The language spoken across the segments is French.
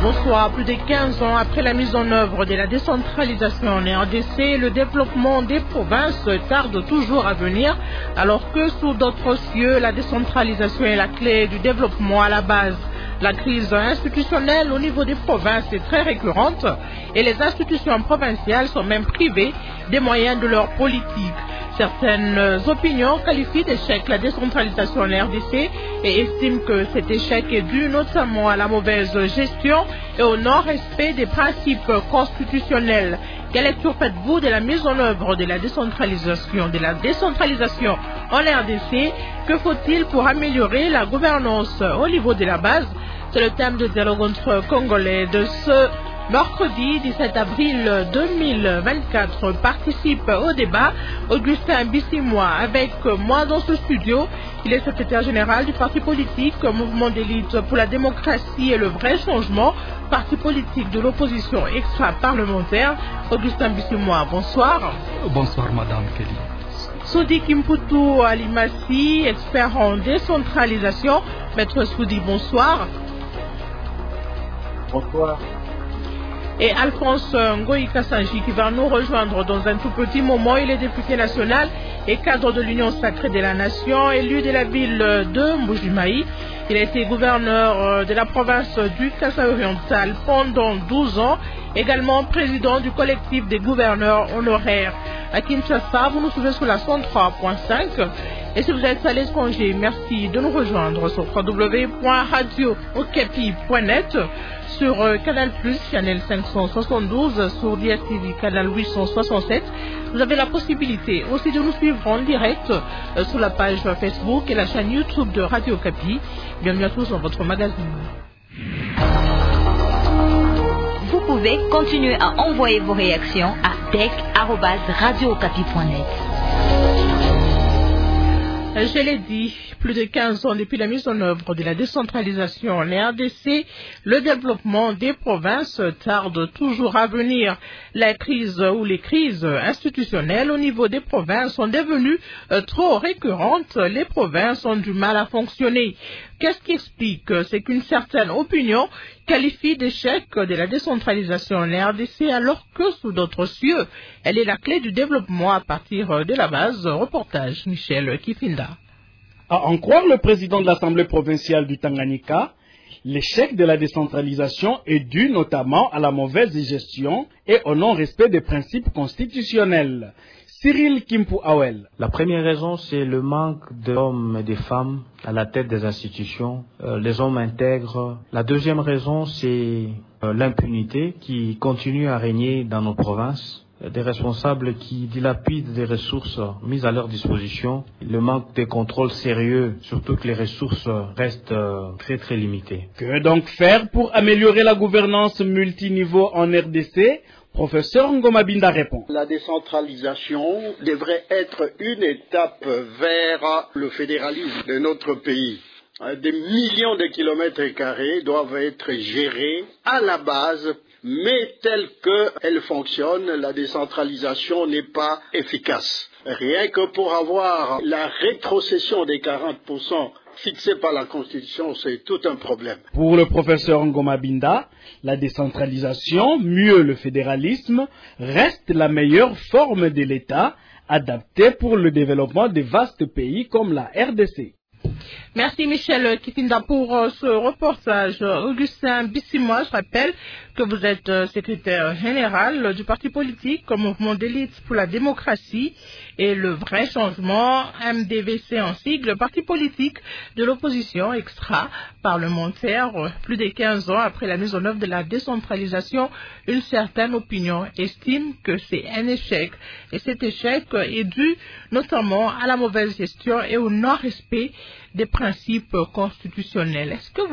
Bonsoir. Plus de 15 ans après la mise en œuvre de la décentralisation en RDC, le développement des provinces tarde toujours à venir, alors que sous d'autres cieux, la décentralisation est la clé du développement à la base. La crise institutionnelle au niveau des provinces est très récurrente et les institutions provinciales sont même privées des moyens de leur politique. Certaines opinions qualifient d'échec la décentralisation en RDC et estiment que cet échec est dû notamment à la mauvaise gestion et au non-respect des principes constitutionnels. Quelle lecture faites-vous de la mise en œuvre de la décentralisation en RDC? Que faut-il pour améliorer la gouvernance au niveau de la base? C'est le thème de dialogue entre Congolais de ce mercredi 17 avril 2024. Participe au débat Augustin Bissimois avec moi dans ce studio. Il est secrétaire général du parti politique Mouvement d'élite pour la démocratie et le vrai changement, parti politique de l'opposition extra-parlementaire. Augustin Bissimois, bonsoir. Bonsoir Madame Kelly. Soudi Kimputu Alimassi, expert en décentralisation. Maître Soudi, bonsoir. Bonsoir. Et Alphonse Ngoï Kassanji qui va nous rejoindre dans un tout petit moment. Il est député national et cadre de l'Union sacrée de la nation, élu de la ville de Mbujimaï. Il a été gouverneur de la province du Kasaï oriental pendant 12 ans, également président du collectif des gouverneurs honoraires. À Kinshasa, vous nous suivez sur la 103.5. Et si vous êtes à l'étranger, merci de nous rejoindre sur www.radiookapi.net, sur Canal+, Channel 572, sur DSTV, Canal 867. Vous avez la possibilité aussi de nous suivre en direct sur la page Facebook et la chaîne YouTube de Radio Okapi. Bienvenue à tous dans votre magazine. Vous pouvez continuer à envoyer vos réactions à dec@radiookapi.net. Je l'ai dit, plus de 15 ans depuis la mise en œuvre de la décentralisation en RDC, le développement des provinces tarde toujours à venir. La crise ou les crises institutionnelles au niveau des provinces sont devenues trop récurrentes. Les provinces ont du mal à fonctionner. Qu'est-ce qui explique? C'est qu'une certaine opinion qualifie d'échec de la décentralisation en RDC alors que sous d'autres cieux, elle est la clé du développement à partir de la base. Reportage Michel Kifinda. À en croire le président de l'Assemblée provinciale du Tanganyika, l'échec de la décentralisation est dû notamment à la mauvaise gestion et au non-respect des principes constitutionnels. Cyril Kimpu Awel. La première raison, c'est le manque d'hommes et de femmes à la tête des institutions, les hommes intègres. La deuxième raison, c'est l'impunité qui continue à régner dans nos provinces. Des responsables qui dilapident des ressources mises à leur disposition, le manque de contrôle sérieux, surtout que les ressources restent très très limitées. Que donc faire pour améliorer la gouvernance multiniveau en RDC? Professeur Ngomabinda répond. La décentralisation devrait être une étape vers le fédéralisme de notre pays. Des millions de kilomètres carrés doivent être gérés à la base, mais telle qu'elle fonctionne, la décentralisation n'est pas efficace. Rien que pour avoir la rétrocession des 40% fixée par la Constitution, c'est tout un problème. Pour le professeur Ngomabinda, la décentralisation, mieux le fédéralisme, reste la meilleure forme de l'État adaptée pour le développement de vastes pays comme la RDC. Merci Michel Kifinda pour ce reportage. Augustin Bissimois, je rappelle que vous êtes secrétaire général du parti politique Mouvement d'élite pour la démocratie et le vrai changement, MDVC en sigle, parti politique de l'opposition extra-parlementaire. Plus de 15 ans après la mise en œuvre de la décentralisation, une certaine opinion estime que c'est un échec. Et cet échec est dû notamment à la mauvaise gestion et au non-respect des principes constitutionnels. Est-ce que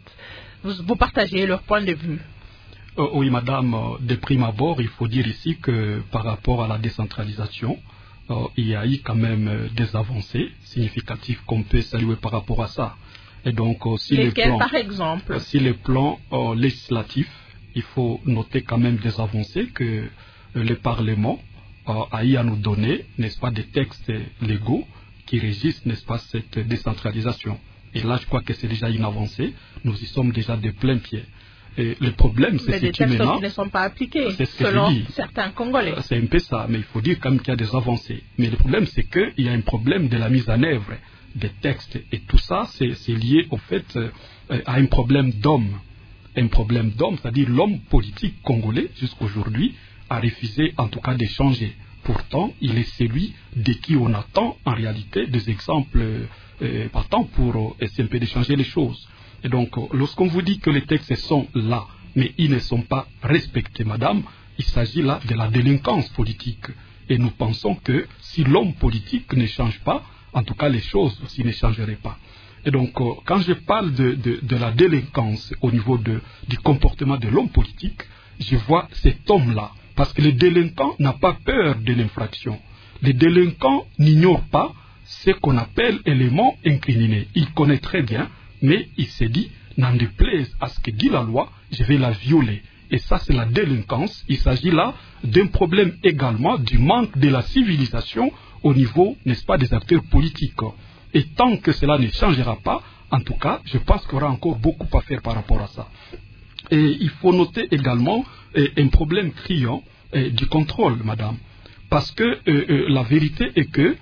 vous partagez leur point de vue? Oui, madame, de prime abord, il faut dire ici que par rapport à la décentralisation, il y a eu quand même des avancées significatives qu'on peut saluer par rapport à ça. Et donc, si par exemple? Si les plans législatifs, il faut noter quand même des avancées que le Parlement a eu à nous donner, n'est-ce pas, des textes légaux qui régissent, n'est-ce pas, cette décentralisation. Et là, je crois que c'est déjà une avancée. Nous y sommes déjà de plein pied. le problème, c'est des textes qui ne sont pas appliqués, selon certains Congolais. C'est un peu ça, mais il faut dire quand même qu'il y a des avancées. Mais le problème, c'est qu'il y a un problème de la mise en œuvre des textes. Et tout ça, c'est lié au fait à un problème d'homme. Un problème d'homme, c'est-à-dire l'homme politique congolais, jusqu'aujourd'hui, a refusé en tout cas de changer. Pourtant, il est celui de qui on attend en réalité des exemples partants pour essayer un peu de changer les choses. Et donc, lorsqu'on vous dit que les textes sont là, mais ils ne sont pas respectés, madame, il s'agit là de la délinquance politique. Et nous pensons que si l'homme politique ne change pas, en tout cas les choses aussi ne changeraient pas. Et donc, quand je parle de la délinquance au niveau du comportement de l'homme politique, je vois cet homme-là. Parce que le délinquant n'a pas peur de l'infraction. Le délinquant n'ignore pas ce qu'on appelle élément incriminé. Il connaît très bien, mais il s'est dit, n'en déplaise à ce que dit la loi, je vais la violer. Et ça, c'est la délinquance. Il s'agit là d'un problème également du manque de la civilisation au niveau, n'est-ce pas, des acteurs politiques. Et tant que cela ne changera pas, en tout cas, je pense qu'il y aura encore beaucoup à faire par rapport à ça. Et il faut noter également un problème criant du contrôle, madame. Parce que la vérité est que,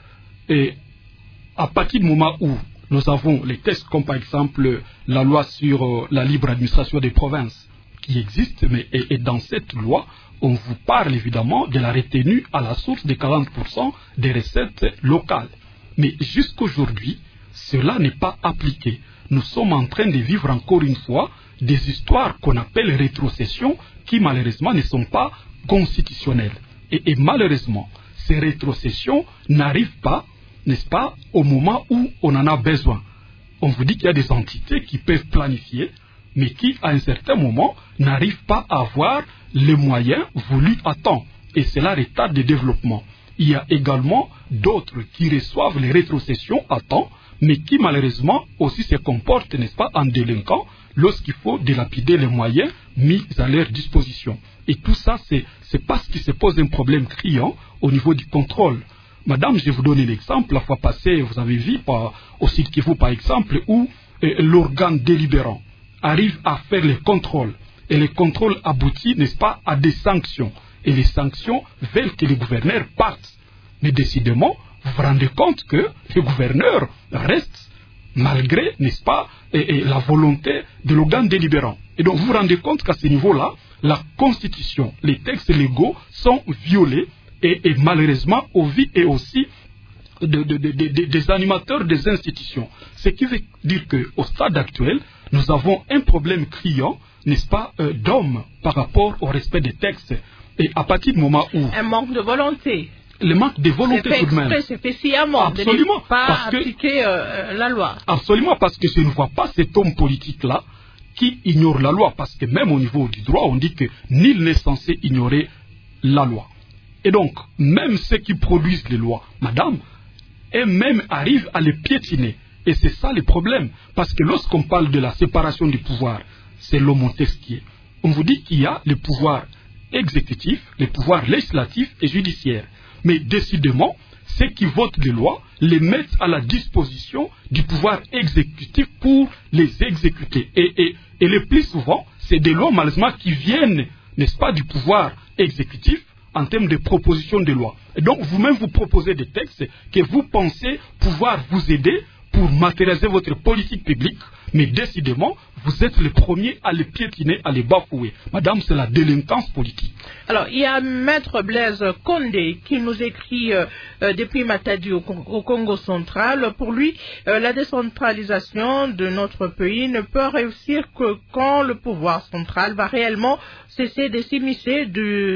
à partir du moment où nous avons les textes comme par exemple la loi sur la libre administration des provinces qui existe, mais et dans cette loi, on vous parle évidemment de la retenue à la source de 40% des recettes locales. Mais jusqu'aujourd'hui, cela n'est pas appliqué. Nous sommes en train de vivre encore une fois des histoires qu'on appelle rétrocessions qui malheureusement ne sont pas constitutionnelles. Et malheureusement, ces rétrocessions n'arrivent pas, n'est-ce pas, au moment où on en a besoin. On vous dit qu'il y a des entités qui peuvent planifier, mais qui, à un certain moment, n'arrivent pas à avoir les moyens voulus à temps. Et c'est là l'état de développement. Il y a également d'autres qui reçoivent les rétrocessions à temps, mais qui malheureusement aussi se comportent, n'est-ce pas, en délinquants lorsqu'il faut dilapider les moyens mis à leur disposition. Et tout ça, c'est parce qu'il se pose un problème criant au niveau du contrôle. Madame, je vais vous donner l'exemple. La fois passée, vous avez vu au Sud Kivu, par exemple, où l'organe délibérant arrive à faire les contrôles. Et les contrôles aboutissent, n'est-ce pas, à des sanctions. Et les sanctions veulent que les gouverneurs partent. Mais décidément, vous vous rendez compte que les gouverneurs restent malgré, n'est-ce pas, la volonté de l'organe délibérant. Et donc vous vous rendez compte qu'à ce niveau-là, la Constitution, les textes légaux sont violés et malheureusement au vu et aussi des animateurs des institutions. Ce qui veut dire qu'au stade actuel, nous avons un problème criant, n'est-ce pas, d'hommes par rapport au respect des textes. Et à partir du moment où... Un manque de volonté. Le manque de volonté tout de même. C'est fait sciemment de ne pas appliquer la loi. Absolument, parce que je ne vois pas cet homme politique-là qui ignore la loi. Parce que même au niveau du droit, on dit que nul n'est censé ignorer la loi. Et donc, même ceux qui produisent les lois, madame, eux-mêmes arrivent à les piétiner. Et c'est ça le problème. Parce que lorsqu'on parle de la séparation du pouvoir, c'est l'homme Montesquieu. On vous dit qu'il y a le pouvoir exécutif, le pouvoir législatif et judiciaire. Mais décidément, ceux qui votent les lois les mettent à la disposition du pouvoir exécutif pour les exécuter. Et le plus souvent, c'est des lois malheureusement qui viennent, n'est-ce pas, du pouvoir exécutif en termes de proposition de loi. Et donc, vous-même, vous proposez des textes que vous pensez pouvoir vous aider pour matérialiser votre politique publique, mais décidément, vous êtes les premiers à les piétiner, à les bafouer. Madame, c'est la délinquance politique. Alors, il y a Maître Blaise Condé qui nous écrit depuis Matadi au Congo central. Pour lui, la décentralisation de notre pays ne peut réussir que quand le pouvoir central va réellement cesser de s'immiscer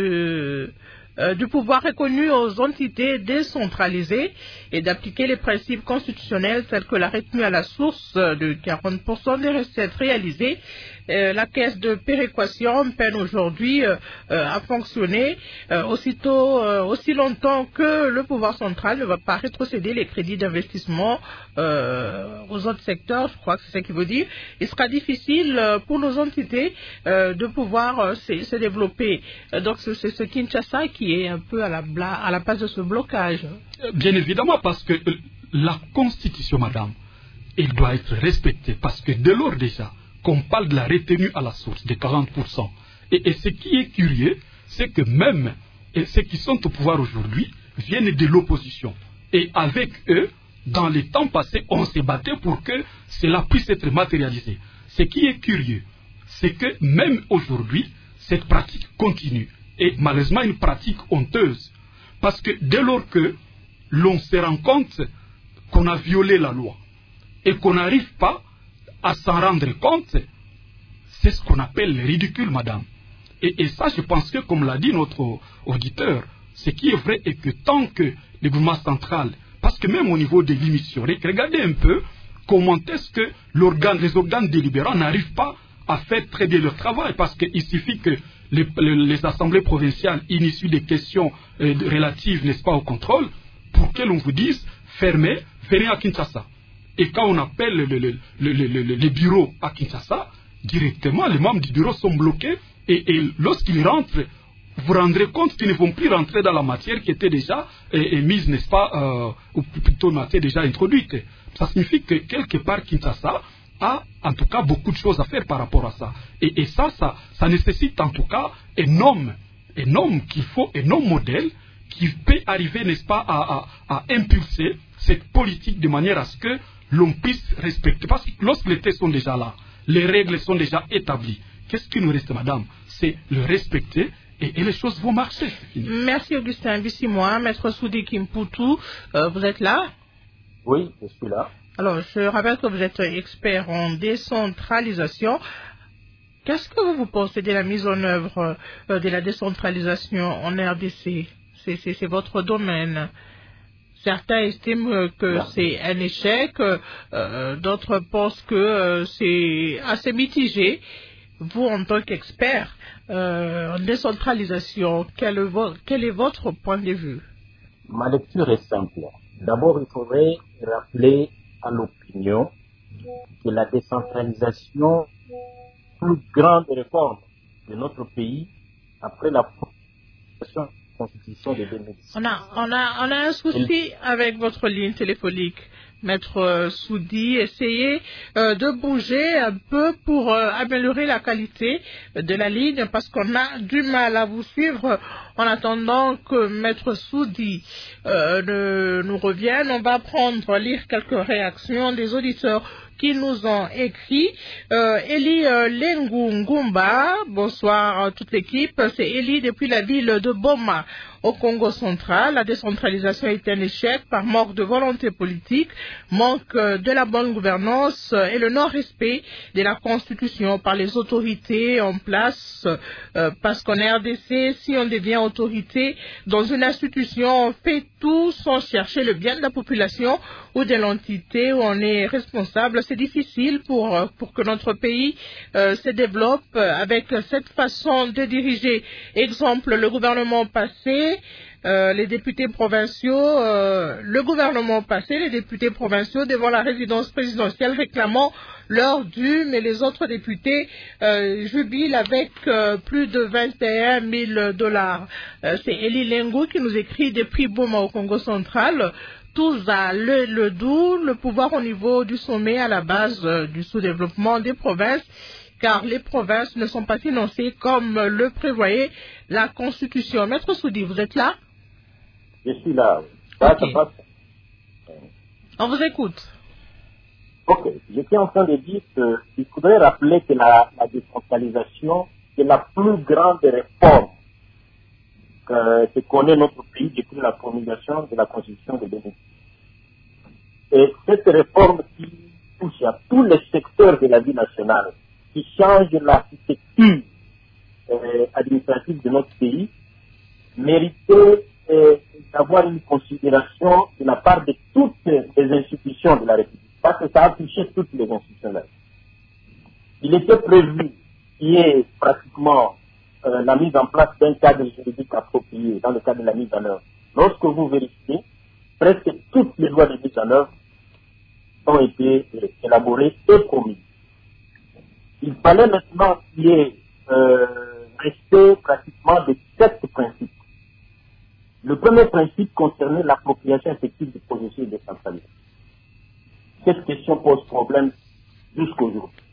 du pouvoir reconnu aux entités décentralisées et d'appliquer les principes constitutionnels tels que la retenue à la source de 40% des recettes réalisées. La caisse de péréquation peine aujourd'hui à fonctionner aussi longtemps que le pouvoir central ne va pas rétrocéder les crédits d'investissement aux autres secteurs. Je crois que c'est ça qu'il veut dire. Il sera difficile pour nos entités de pouvoir se développer. Donc c'est ce Kinshasa qui est un peu à la base de ce blocage. Bien évidemment, parce que la Constitution, madame, elle doit être respectée. Parce que dès lors déjà qu'on parle de la retenue à la source de 40%. Et ce qui est curieux, c'est que même ceux qui sont au pouvoir aujourd'hui viennent de l'opposition. Et avec eux, dans les temps passés, on s'est battu pour que cela puisse être matérialisé. Ce qui est curieux, c'est que même aujourd'hui, cette pratique continue. Et malheureusement, une pratique honteuse. Parce que dès lors que l'on se rend compte qu'on a violé la loi et qu'on n'arrive pas à s'en rendre compte, c'est ce qu'on appelle le ridicule, madame. Et ça, je pense que, comme l'a dit notre auditeur, ce qui est vrai est que tant que le gouvernement central, parce que même au niveau des émissions, regardez un peu comment est-ce que les organes délibérants n'arrivent pas à faire très bien leur travail, parce qu'il suffit que les assemblées provinciales initient des questions relatives, n'est-ce pas, au contrôle, pour que l'on vous dise, fermez, venez à Kinshasa. Et quand on appelle les bureaux à Kinshasa, directement, les membres du bureau sont bloqués, et lorsqu'ils rentrent, vous rendrez compte qu'ils ne vont plus rentrer dans la matière qui était déjà mise, n'est-ce pas, ou plutôt déjà introduite. Ça signifie que quelque part, Kinshasa a en tout cas beaucoup de choses à faire par rapport à ça. Et ça nécessite en tout cas un homme qu'il faut, un homme modèle qui peut arriver, n'est-ce pas, à impulser cette politique de manière à ce que l'on puisse respecter. Parce que lorsque les textes sont déjà là, les règles sont déjà établies, qu'est-ce qui nous reste, madame? C'est le respecter et les choses vont marcher. Merci Augustin Bissimois. Maître Soudi Kimpoutou, vous êtes là? Oui, je suis là. Alors, je rappelle que vous êtes expert en décentralisation. Qu'est-ce que vous pensez de la mise en œuvre de la décentralisation en RDC? C'est votre domaine. Certains estiment que c'est un échec, d'autres pensent que c'est assez mitigé. Vous, en tant qu'expert en décentralisation, quel est votre point de vue? Ma lecture est simple. D'abord, il faudrait rappeler à l'opinion que la décentralisation, plus grande réforme de notre pays, après la Constitution de 2010. On a un souci avec votre ligne téléphonique. Maître Soudi, essayez de bouger un peu pour améliorer la qualité de la ligne parce qu'on a du mal à vous suivre. En attendant que Maître Soudi nous revienne, on va lire quelques réactions des auditeurs qui nous ont écrit. Elie Lengungumba, bonsoir à toute l'équipe. C'est Elie depuis la ville de Boma, au Congo central. La décentralisation est un échec par manque de volonté politique, manque de la bonne gouvernance et le non-respect de la Constitution par les autorités en place. Parce qu'en RDC, si on devient autorité dans une institution, on fait tout sans chercher le bien de la population ou de l'entité où on est responsable. C'est difficile pour que notre pays se développe avec cette façon de diriger. Exemple, le gouvernement passé, les députés provinciaux, devant la résidence présidentielle réclamant leur dû, mais les autres députés jubilent avec plus de 21 000 $. C'est Elie Lengo qui nous écrit depuis Boma au Congo central. Tous à le doux, le pouvoir au niveau du sommet à la base du sous-développement des provinces, car les provinces ne sont pas financées comme le prévoyait la Constitution. Maître Soudi, vous êtes là? Je suis là. Okay. On vous écoute. Ok. J'étais en train de dire qu'il faudrait rappeler que la décentralisation est la plus grande réforme que connaît notre pays depuis la promulgation de la Constitution de 2010. Et cette réforme qui touche à tous les secteurs de la vie nationale, qui change l'architecture administrative de notre pays, méritait d'avoir une considération de la part de toutes les institutions de la République, parce que ça a touché toutes les institutions de la République. Il était prévu qu'il y ait pratiquement la mise en place d'un cadre juridique approprié dans le cadre de la mise en œuvre. Lorsque vous vérifiez, presque toutes les lois de mise en œuvre ont été élaborées et promises. Il fallait maintenant qu'il y ait respect pratiquement de 7 principes. Le premier principe concernait l'appropriation effective du processus décentralisé. Cette question pose problème jusqu'aujourd'hui.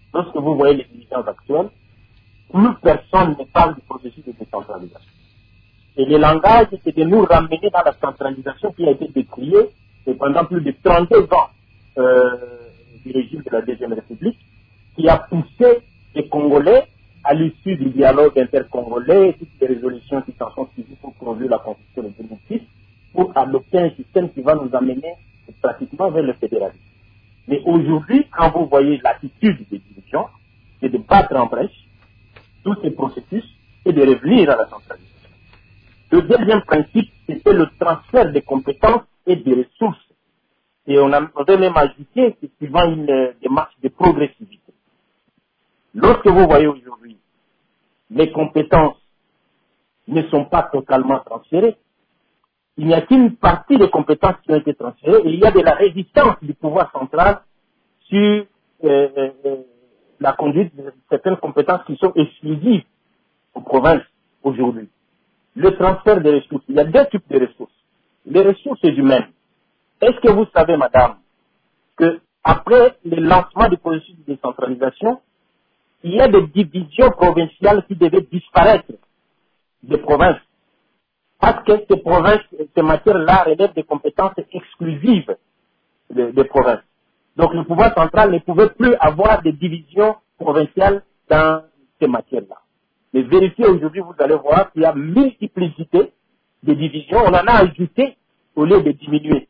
lorsque vous voyez les dirigeants actuels, plus personne ne parle du processus de décentralisation. Et le langage, c'est de nous ramener dans la centralisation qui a été décriée pendant plus de 32 ans du régime de la Deuxième République, qui a poussé les Congolais à l'issue du dialogue intercongolais, toutes les résolutions qui s'en sont suivies pour produire la Constitution de 2006, pour adopter un système qui va nous amener pratiquement vers le fédéralisme. Mais aujourd'hui, quand vous voyez l'attitude des dirigeants, c'est de battre en brèche tous ces processus et de revenir à la centralisation. Le deuxième principe, c'était le transfert des compétences et des ressources. Et on avait même ajouté que suivant une démarche de progressivité. Lorsque vous voyez aujourd'hui, les compétences ne sont pas totalement transférées, il n'y a qu'une partie des compétences qui ont été transférées et il y a de la résistance du pouvoir central sur la conduite de certaines compétences qui sont exclusives aux provinces aujourd'hui. Le transfert des ressources, il y a deux types de ressources. Les ressources humaines. Est-ce que vous savez, madame, que après le lancement du processus de décentralisation, il y a des divisions provinciales qui devaient disparaître des provinces parce que ces provinces, ces matières-là relèvent des compétences exclusives des provinces. Donc le pouvoir central ne pouvait plus avoir des divisions provinciales dans ces matières-là. Mais vérifiez aujourd'hui, vous allez voir qu'il y a multiplicité de divisions. On en a ajouté au lieu de diminuer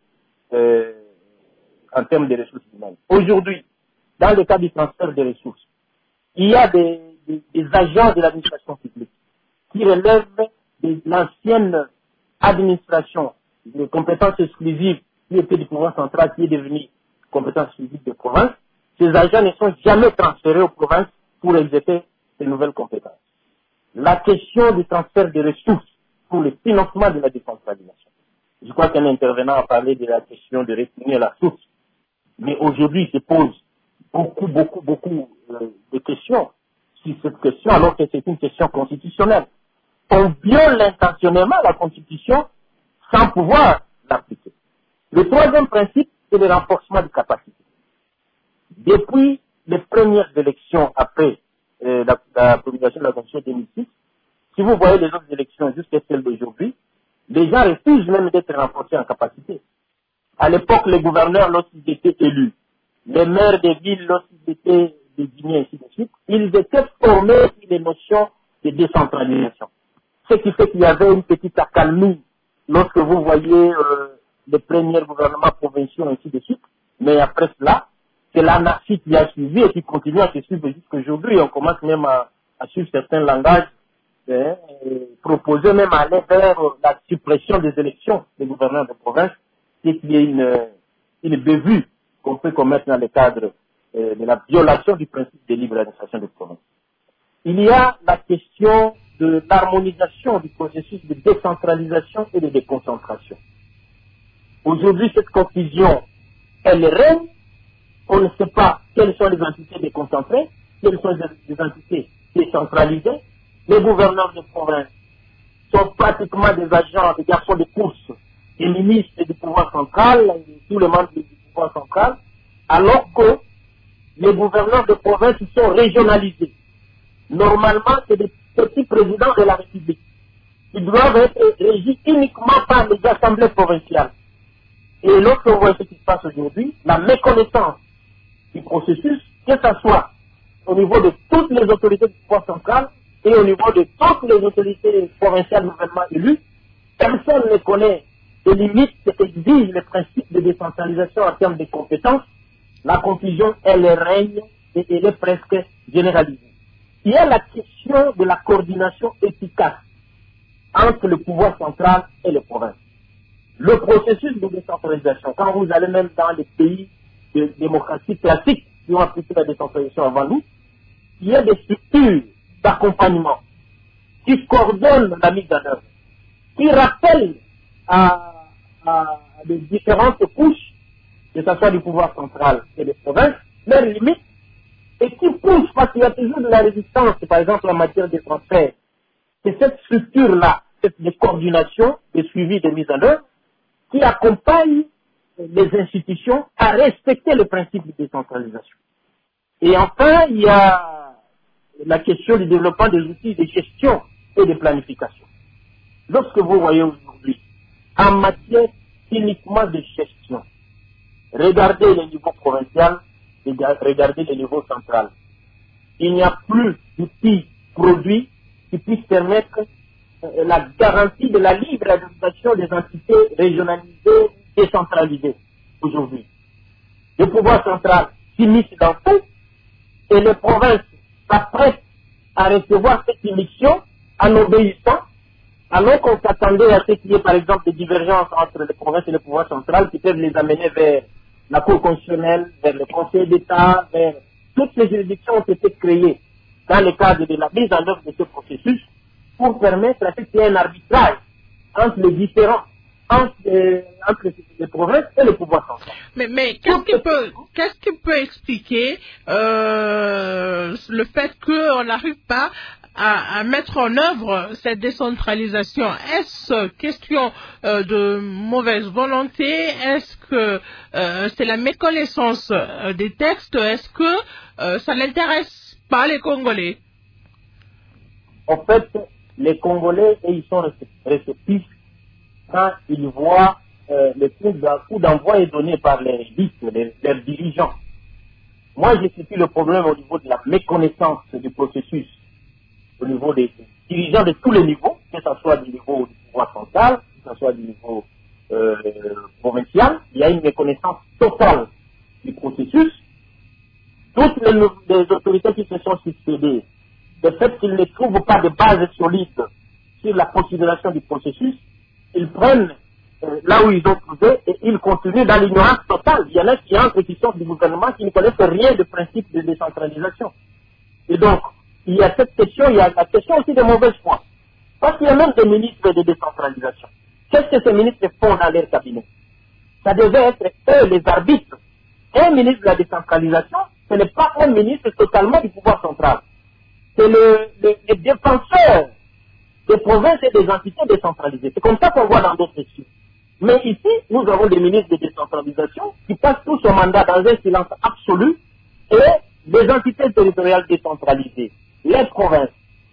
en termes de ressources humaines. Aujourd'hui, dans le cas du transfert des ressources, il y a des agents de l'administration publique qui relèvent de l'ancienne administration, de compétences exclusives qui était du pouvoir central, qui est devenue compétence exclusive des provinces. Ces agents ne sont jamais transférés aux provinces pour exercer ces nouvelles compétences. La question du transfert des ressources pour le financement de la décentralisation. Je crois qu'un intervenant a parlé de la question de retenir la source. Mais aujourd'hui, se pose beaucoup de questions sur cette question, alors que c'est une question constitutionnelle. On viole intentionnellement la Constitution sans pouvoir l'appliquer. Le troisième principe, c'est le renforcement des capacités. Depuis les premières élections après la promulgation de la Constitution 2006, si vous voyez les autres élections jusqu'à celles d'aujourd'hui, les gens refusent même d'être renforcés en capacité. À l'époque, les gouverneurs, lorsqu'ils étaient élus, les maires des villes, lorsqu'ils étaient désignés, ainsi de suite, ils étaient formés sur les notions de décentralisation. Ce qui fait qu'il y avait une petite accalmie lorsque vous voyez les premiers gouvernements provinciaux, ainsi de suite. Mais après cela, c'est l'anarchie qui a suivi et qui continue à se suivre jusqu'à aujourd'hui. On commence même à suivre certains langages, proposer même à aller vers la suppression des élections des gouverneurs de province, c'est qu'il y ait une bévue qu'on peut commettre dans le cadre de la violation du principe de libre administration des provinces. Il y a la question de l'harmonisation du processus de décentralisation et de déconcentration. Aujourd'hui, cette confusion, elle règne. On ne sait pas quelles sont les entités déconcentrées, quelles sont les entités décentralisées. Les gouverneurs de province sont pratiquement des agents, des garçons de course, des ministres du pouvoir central, tous les membres du pouvoir central, alors que les gouverneurs de province sont régionalisés. Normalement, c'est des petits présidents de la République. Ils doivent être régis uniquement par les assemblées provinciales. Et lorsque vous voyez ce qui se passe aujourd'hui, la méconnaissance du processus, que ce soit au niveau de toutes les autorités du pouvoir central et au niveau de toutes les autorités provinciales nouvellement élues, personne ne connaît les limites qu'exige le principe de décentralisation en termes de compétences. La confusion, elle règne et elle est presque généralisée. Il y a la question de la coordination efficace entre le pouvoir central et les provinces. Le processus de décentralisation, quand vous allez même dans les pays de démocratie classique qui ont appliqué la décentralisation avant nous, il y a des structures d'accompagnement qui coordonnent la mise en œuvre, qui rappellent à les différentes couches, que ce soit du pouvoir central et des provinces, leurs limites, et qui poussent, parce qu'il y a toujours de la résistance, par exemple en matière de transfert. C'est cette structure-là, de coordination, de suivi de mise en œuvre, qui accompagne les institutions à respecter le principe de décentralisation. Et enfin, il y a la question du développement des outils de gestion et de planification. Lorsque vous voyez aujourd'hui, en matière uniquement de gestion, regardez le niveau provincial, regardez le niveau central. Il n'y a plus d'outils produits qui puissent permettre la garantie de la libre administration des entités régionalisées, décentralisées aujourd'hui. Le pouvoir central s'immisce dans tout et les provinces s'apprêtent à recevoir cette émission en obéissant, alors qu'on s'attendait à ce qu'il y ait par exemple des divergences entre les provinces et le pouvoir central qui peuvent les amener vers la Cour constitutionnelle, vers le Conseil d'État, vers toutes ces juridictions ont été créées dans le cadre de la mise en œuvre de ce processus pour permettre à ce qu'il y ait un arbitrage entre les différents, entre les provinces et le pouvoir central. Mais qu'est-ce qui peut expliquer le fait qu'on n'arrive pas à mettre en œuvre cette décentralisation? Est-ce question de mauvaise volonté? Est-ce que c'est la méconnaissance des textes? Est-ce que ça n'intéresse pas les Congolais? En fait, les Congolais, ils sont réceptifs quand ils voient le coup d'envoi est donné par les listes, leurs dirigeants. Moi, je situe le problème au niveau de la méconnaissance du processus, au niveau des dirigeants de tous les niveaux, que ce soit du niveau du pouvoir central, que ce soit du niveau provincial. Il y a une méconnaissance totale du processus. Toutes les autorités qui se sont succédées, le fait qu'ils ne trouvent pas de base solide sur la considération du processus, ils prennent là où ils ont trouvé et ils continuent dans l'ignorance totale. Il y en a qui entrent, qui sont du gouvernement, qui ne connaissent rien du principe de décentralisation. Et donc, il y a cette question, il y a la question aussi de mauvaise foi. Parce qu'il y a même des ministres de décentralisation. Qu'est-ce que ces ministres font dans leur cabinet? Ça devait être eux les arbitres. Un ministre de la décentralisation, ce n'est pas un ministre totalement du pouvoir central. C'est le défenseur des provinces et des entités décentralisées. C'est comme ça qu'on voit dans d'autres études. Mais ici, nous avons des ministres de décentralisation qui passent tout son mandat dans un silence absolu et les entités territoriales décentralisées, les provinces,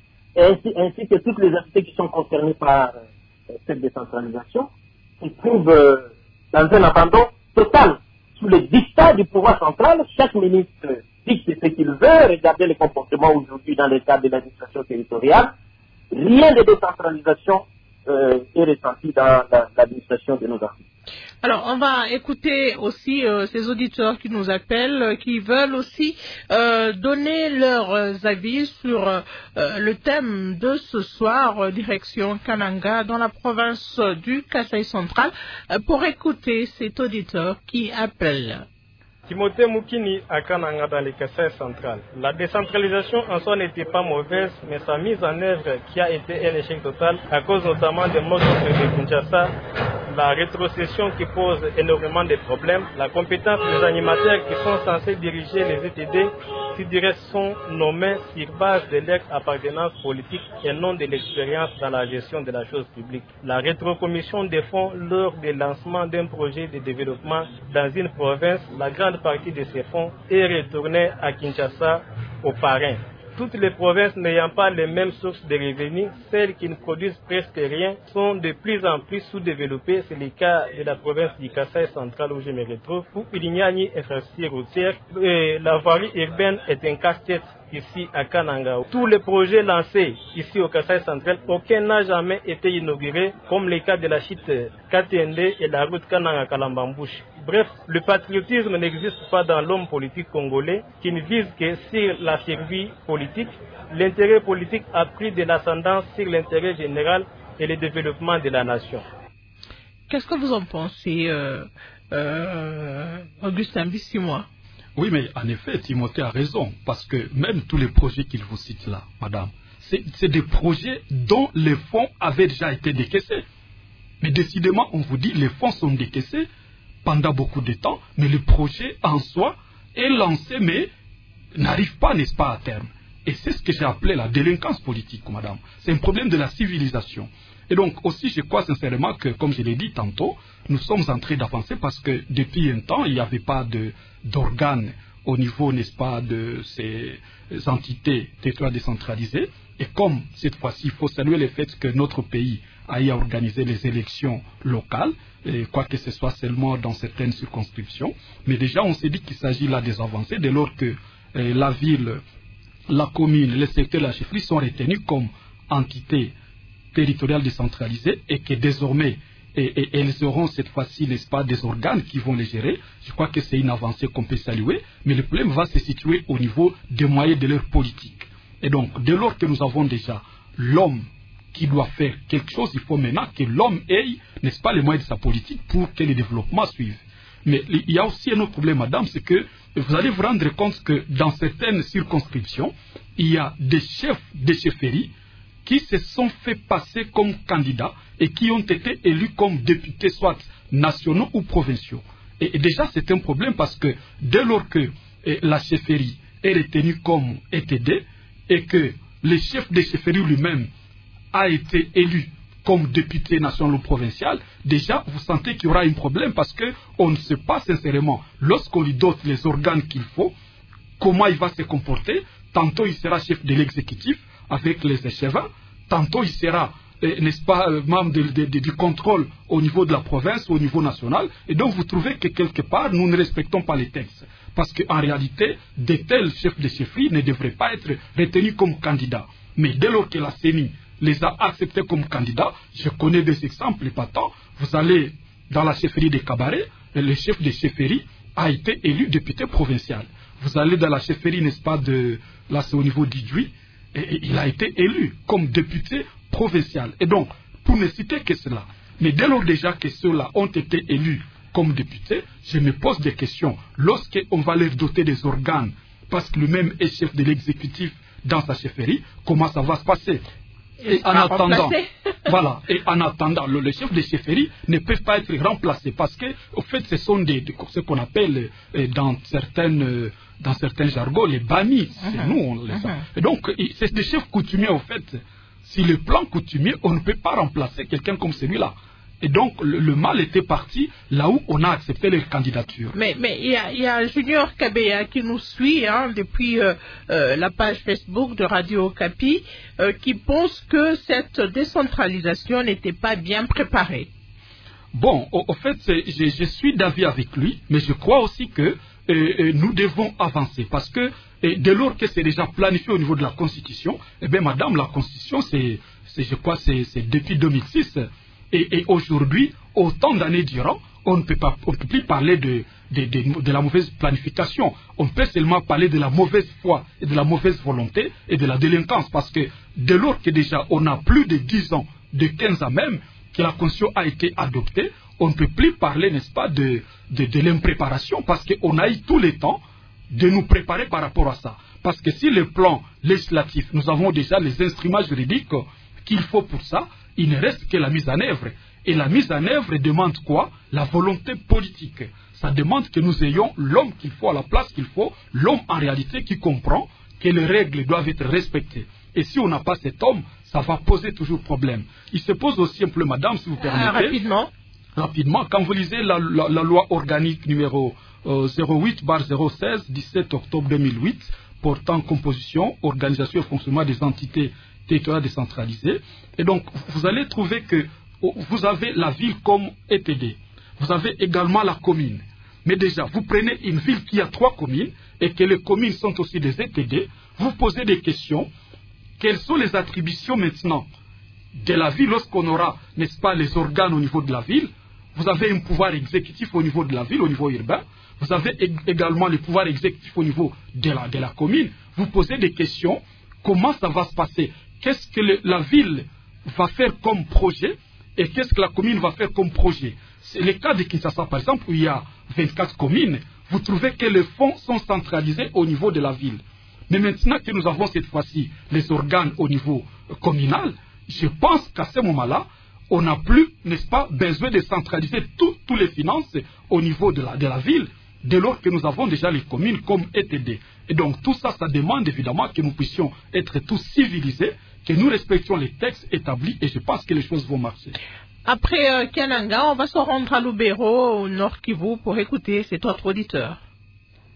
ainsi que toutes les entités qui sont concernées par cette décentralisation, se trouvent dans un abandon total. Sous les dictats du pouvoir central, chaque ministre dit ce qu'il veut, regardez les comportements aujourd'hui dans le cadre de l'administration territoriale. Rien de décentralisation est ressenti dans l'administration de nos entités. Alors, on va écouter aussi ces auditeurs qui nous appellent, qui veulent aussi donner leurs avis sur le thème de ce soir, direction Kananga, dans la province du Kasaï central, pour écouter cet auditeur qui appelle. Timothée Moukini à Kananga dans le Kasaï central. La décentralisation en soi n'était pas mauvaise, mais sa mise en œuvre qui a été un échec total à cause notamment des modes de Kinshasa, la rétrocession qui pose énormément de problèmes, la compétence des animateurs qui sont censés diriger les ETD qui sont nommés sur base de leur appartenance politique et non de l'expérience dans la gestion de la chose publique. La rétrocommission des fonds lors du lancement d'un projet de développement dans une province, la grande partie de ces fonds est retournée à Kinshasa aux parrains. Toutes les provinces n'ayant pas les mêmes sources de revenus, celles qui ne produisent presque rien, sont de plus en plus sous-développées. C'est le cas de la province du Kasaï central où je me retrouve, où il n'y a ni infrastructure routière. La voirie urbaine est un casse-tête ici à Kananga. Tous les projets lancés ici au Kasaï central, aucun n'a jamais été inauguré, comme le cas de la chute Katende et la route Kananga-Kalambambouche. Bref, le patriotisme n'existe pas dans l'homme politique congolais qui ne vise que sur la survie politique. L'intérêt politique a pris de l'ascendance sur l'intérêt général et le développement de la nation. Qu'est-ce que vous en pensez, Augustin Bissimois? Oui, mais en effet, Timothée a raison, parce que même tous les projets qu'il vous cite là, madame, c'est des projets dont les fonds avaient déjà été décaissés. Mais décidément, on vous dit, les fonds sont décaissés pendant beaucoup de temps, mais le projet en soi est lancé, mais n'arrive pas, n'est-ce pas, à terme. Et c'est ce que j'ai appelé la délinquance politique, madame. C'est un problème de la civilisation. Et donc aussi, je crois sincèrement que, comme je l'ai dit tantôt, nous sommes en train d'avancer parce que depuis un temps, il n'y avait pas d'organes au niveau, n'est-ce pas, de ces entités territoriales décentralisées. Et comme cette fois-ci, il faut saluer le fait que notre pays aille à organiser les élections locales, quoique ce soit seulement dans certaines circonscriptions. Mais déjà, on s'est dit qu'il s'agit là des avancées, dès lors que la ville, la commune, le secteur de la chefferie sont retenus comme entités territoriales décentralisées et que désormais, elles auront cette fois-ci, n'est-ce pas, des organes qui vont les gérer. Je crois que c'est une avancée qu'on peut saluer, mais le problème va se situer au niveau des moyens de leur politique. Et donc, dès lors que nous avons déjà l'homme qui doit faire quelque chose, il faut maintenant que l'homme ait, n'est-ce pas, les moyens de sa politique pour que le développement suive. Mais il y a aussi un autre problème, madame, c'est que vous allez vous rendre compte que dans certaines circonscriptions, il y a des chefs de chefferie qui se sont fait passer comme candidats et qui ont été élus comme députés, soit nationaux ou provinciaux. Et déjà, c'est un problème parce que dès lors que la chefferie est retenue comme ETD et que le chef de chefferie lui-même a été élu comme député national ou provincial, déjà, vous sentez qu'il y aura un problème parce qu'on ne sait pas sincèrement, lorsqu'on lui dote les organes qu'il faut, comment il va se comporter. Tantôt, il sera chef de l'exécutif avec les échevins, tantôt, il sera, n'est-ce pas, membre du contrôle au niveau de la province ou au niveau national. Et donc, vous trouvez que quelque part, nous ne respectons pas les textes. Parce qu'en réalité, de tels chefs de chefferie ne devraient pas être retenus comme candidats. Mais dès lors que la CENI les a acceptés comme candidats, je connais des exemples épatants. Vous allez dans la chefferie de Cabaret, le chef de chefferie a été élu député provincial. Vous allez dans la chefferie, n'est-ce pas, là c'est au niveau d'Idjoui, et il a été élu comme député provincial. Et donc, pour ne citer que cela, mais dès lors déjà que ceux-là ont été élus comme députés, je me pose des questions. Lorsqu'on va leur doter des organes, parce que lui-même est chef de l'exécutif dans sa chefferie, comment ça va se passer? Et en attendant, voilà, et en attendant, le chef de chefferie ne peut pas être remplacé parce que, au fait, ce sont ce qu'on appelle dans certains jargons les bannis. C'est nous, on les a. Et donc, c'est des chefs coutumiers, au fait. Si le plan coutumier, on ne peut pas remplacer quelqu'un comme celui-là. Et donc, le mal était parti là où on a accepté les candidatures. Mais il y a Junior Kabeya qui nous suit depuis la page Facebook de Radio Okapi qui pense que cette décentralisation n'était pas bien préparée. Bon, au fait, je suis d'avis avec lui, mais je crois aussi que nous devons avancer parce que dès lors que c'est déjà planifié au niveau de la Constitution, eh bien, madame, la Constitution, je crois, c'est depuis 2006. Et aujourd'hui, autant d'années durant, on ne peut plus parler de la mauvaise planification. On peut seulement parler de la mauvaise foi et de la mauvaise volonté et de la délinquance. Parce que dès lors que déjà on a plus de 10 ans, de 15 ans même, que la Constitution a été adoptée, on ne peut plus parler, n'est-ce pas, de l'impréparation. Parce qu'on a eu tout le temps de nous préparer par rapport à ça. Parce que si le plan législatif, nous avons déjà les instruments juridiques qu'il faut pour ça, il ne reste que la mise en œuvre. Et la mise en œuvre demande quoi? La volonté politique. Ça demande que nous ayons l'homme qu'il faut à la place qu'il faut, l'homme en réalité qui comprend que les règles doivent être respectées. Et si on n'a pas cet homme, ça va poser toujours problème. Il se pose aussi un peu, madame, si vous permettez. Rapidement, quand vous lisez la loi organique numéro 08/016, 17 octobre 2008, portant composition, organisation et fonctionnement des entités territoriales décentralisées. Et donc, vous allez trouver que vous avez la ville comme ETD. Vous avez également la commune. Mais déjà, vous prenez une ville qui a 3 communes et que les communes sont aussi des ETD. Vous posez des questions. Quelles sont les attributions maintenant de la ville lorsqu'on aura, n'est-ce pas, les organes au niveau de la ville? Vous avez un pouvoir exécutif au niveau de la ville, au niveau urbain. Vous avez également le pouvoir exécutif au niveau de la commune. Vous posez des questions. Comment ça va se passer? Qu'est-ce que la ville va faire comme projet et qu'est-ce que la commune va faire comme projet? C'est le cas de Kinshasa, par exemple, où il y a 24 communes. Vous trouvez que les fonds sont centralisés au niveau de la ville. Mais maintenant que nous avons cette fois-ci les organes au niveau communal, je pense qu'à ce moment-là, on n'a plus, n'est-ce pas, besoin de centraliser toutes les finances au niveau de la ville, dès lors que nous avons déjà les communes comme ETD. Et donc tout ça, ça demande évidemment que nous puissions être tous civilisés, que nous respections les textes établis, et je pense que les choses vont marcher. Après Kananga, on va se rendre à Lubero, au Nord Kivu, pour écouter cet autre auditeur.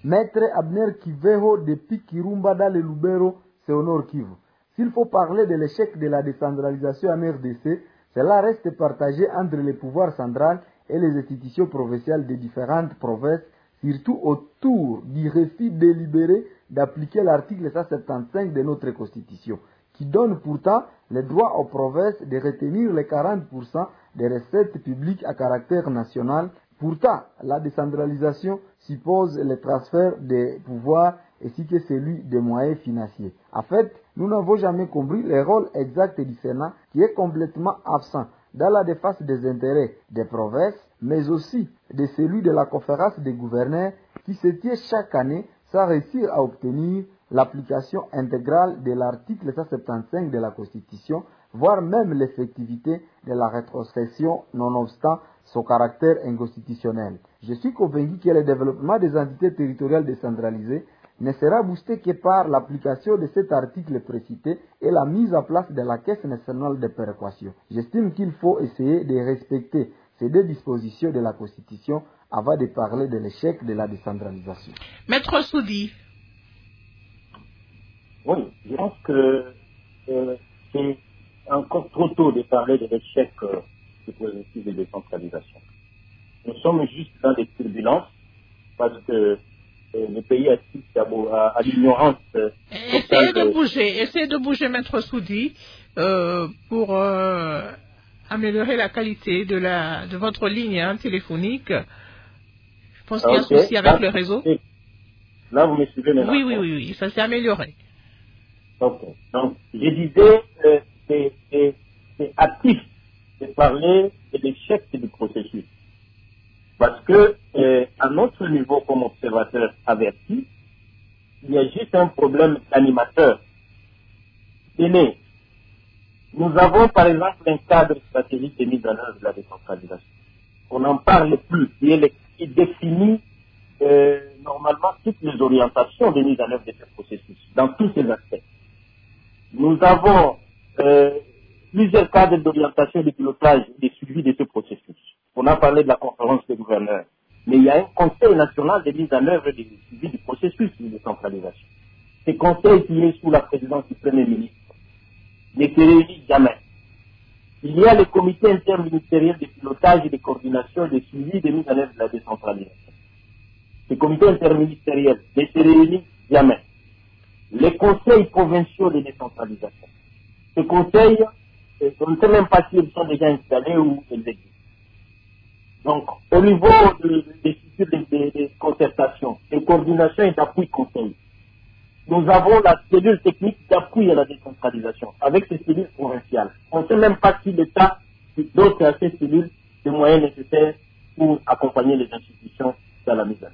Maître Abner Kiveho depuis Kirumba dans le Lubero, c'est au Nord Kivu. S'il faut parler de l'échec de la décentralisation en RDC, cela reste partagé entre les pouvoirs centraux et les institutions provinciales des différentes provinces, surtout autour du refus délibéré d'appliquer l'article 175 de notre Constitution, qui donne pourtant le droit aux provinces de retenir les 40% des recettes publiques à caractère national. Pourtant, la décentralisation suppose le transfert des pouvoirs ainsi que celui des moyens financiers. En fait, nous n'avons jamais compris le rôle exact du Sénat qui est complètement absent dans la défense des intérêts des provinces, mais aussi de celui de la conférence des gouverneurs qui se tient chaque année sans réussir à obtenir l'application intégrale de l'article 175 de la Constitution, voire même l'effectivité de la rétrocession nonobstant son caractère inconstitutionnel. Je suis convaincu que le développement des entités territoriales décentralisées ne sera boosté que par l'application de cet article précité et la mise en place de la Caisse nationale de péréquation. J'estime qu'il faut essayer de respecter ces deux dispositions de la Constitution avant de parler de l'échec de la décentralisation. Maître Soudi. Oui, je pense que c'est encore trop tôt de parler de l'échec du processus de décentralisation. Nous sommes juste dans des turbulences parce que le pays assiste à l'ignorance. Essayez de bouger, Maître Soudi, pour améliorer la qualité de votre ligne téléphonique. Je pense qu'il y a un souci avec le réseau. Là, vous me suivez maintenant. Oui, ça s'est amélioré. Ok. Donc, je disais, c'est actif de parler de l'échec du processus. Parce que, à notre niveau comme observateur averti, il y a juste un problème d'animateur. Tenez, nous avons par exemple un cadre stratégique de mise en œuvre de la décentralisation. On n'en parle plus, qui définit normalement toutes les orientations de mise en œuvre de ce processus, dans tous ses aspects. Nous avons plusieurs cadres d'orientation, de pilotage et de suivi de ce processus. On a parlé de la conférence des gouverneurs, mais il y a un conseil national de mise en œuvre et de suivi du processus de décentralisation. Ce conseil qui est sous la présidence du Premier ministre ne se réunit jamais. Il y a le comité interministériel de pilotage et de coordination et de suivi de mise en œuvre de la décentralisation. Ce comité interministériel ne se réunit jamais. Les conseils provinciaux de décentralisation. Ce conseil, on ne sait même pas s'ils sont déjà installés ou ils existent. Donc, au niveau des structures de concertation, de coordination et d'appui conseil, nous avons la cellule technique d'appui à la décentralisation, avec ces cellules provinciales. On ne sait même pas si l'État dote à ces cellules les moyens nécessaires pour accompagner les institutions dans la mise en œuvre.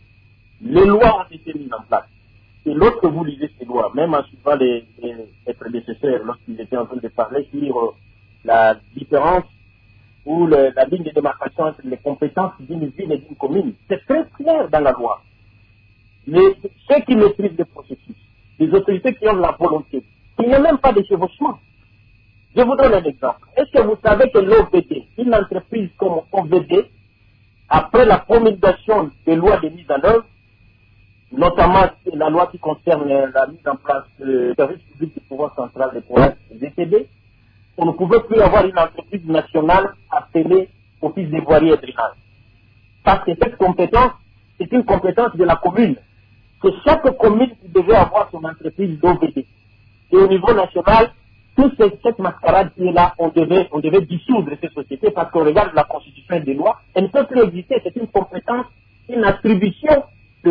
Les lois ont été mises en place. Et lorsque vous lisez ces lois, même en suivant les prédécesseurs, lorsqu'ils étaient en train de parler sur la différence ou la ligne de démarcation entre les compétences d'une ville et d'une commune, c'est très clair dans la loi. Mais ceux qui maîtrisent le processus, les autorités qui ont la volonté, il n'y a même pas de chevauchement. Je vous donne un exemple. Est-ce que vous savez que l'OVD, une entreprise comme OVD, après la promulgation des lois de mise en œuvre, notamment la loi qui concerne la mise en place du service public du pouvoir central des provinces VTD, on ne pouvait plus avoir une entreprise nationale appelée Office des voiries et drainage. Parce que cette compétence, c'est une compétence de la commune. C'est chaque commune qui devait avoir son entreprise d'OVD. Et au niveau national, toute cette mascarade qui est là, on devait dissoudre ces sociétés parce qu'on regarde la constitution et des lois, elles ne peuvent plus exister. C'est une compétence, une attribution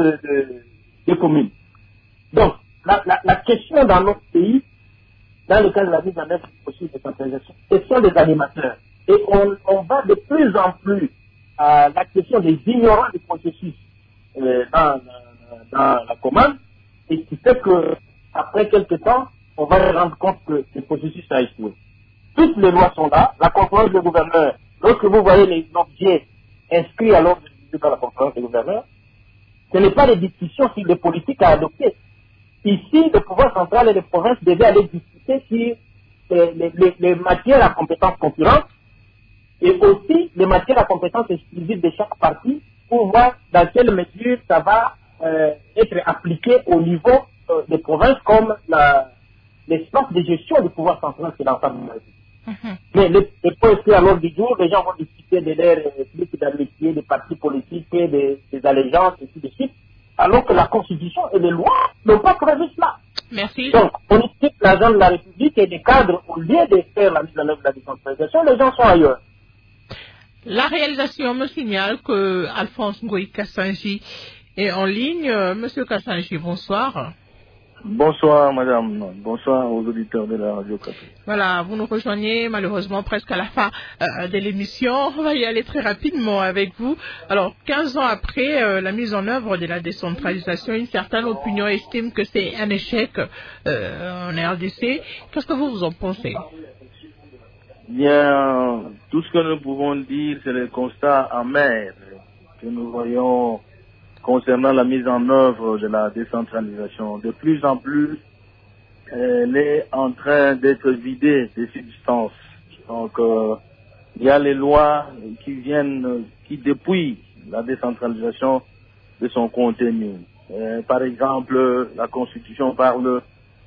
des communes. Donc, la question dans notre pays, dans le cadre de la mise en œuvre du processus de décentralisation, ce sont des animateurs. Et on va de plus en plus à la question des ignorants du processus dans la commande, et qui fait que après quelques temps, on va se rendre compte que le processus a échoué. Toutes les lois sont là, la conférence des gouverneurs, lorsque vous voyez les objets inscrits à l'ordre du jour dans la conférence des gouverneurs, ce n'est pas des discussions sur les politiques à adopter. Ici, le pouvoir central et les provinces devaient aller discuter sur les matières à compétences concurrentes et aussi les matières à compétences exclusives de chaque parti pour voir dans quelle mesure ça va être appliquée au niveau des provinces comme l'espace de gestion du pouvoir central, c'est l'ensemble de la République. Mais les points qui à l'ordre du jour, les gens vont discuter de leur politique d'amitié, des partis politiques, des allégeances, et ainsi de suite, alors que la Constitution et les lois n'ont pas prévu cela. Merci. Donc, politique, l'agent de la République et des cadres, au lieu de faire la mise en œuvre de la décentralisation, les gens sont ailleurs. La réalisation me signale que Alphonse Ngoï Kassanji est en ligne. Monsieur Kassanji, bonsoir. Bonsoir, madame. Bonsoir aux auditeurs de la radio Café. Voilà, vous nous rejoignez malheureusement presque à la fin de l'émission. On va y aller très rapidement avec vous. Alors, 15 ans après la mise en œuvre de la décentralisation, une certaine opinion estime que c'est un échec en RDC. Qu'est-ce que vous en pensez? Bien, tout ce que nous pouvons dire, c'est le constat amer que nous voyons concernant la mise en œuvre de la décentralisation. De plus en plus, elle est en train d'être vidée de substance. Donc, il y a les lois qui dépouillent la décentralisation de son contenu. Par exemple, la Constitution parle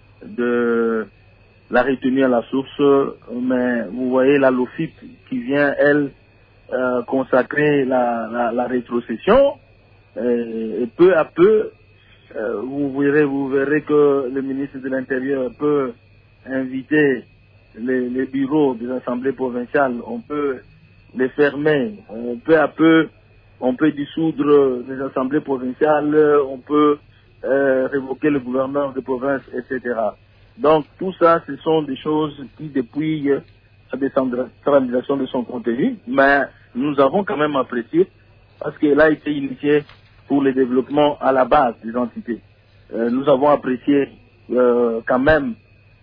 de la retenue à la source, mais vous voyez la LOFIP qui vient, elle, consacrer la rétrocession. Et peu à peu, vous verrez que le ministre de l'Intérieur peut inviter les bureaux des assemblées provinciales, on peut les fermer. Peu à peu, on peut dissoudre les assemblées provinciales, on peut révoquer le gouverneur de province, etc. Donc tout ça, ce sont des choses qui dépouillent la décentralisation de son contenu, mais nous avons quand même apprécié parce qu'elle a été initiée pour le développement à la base des entités. Nous avons apprécié quand même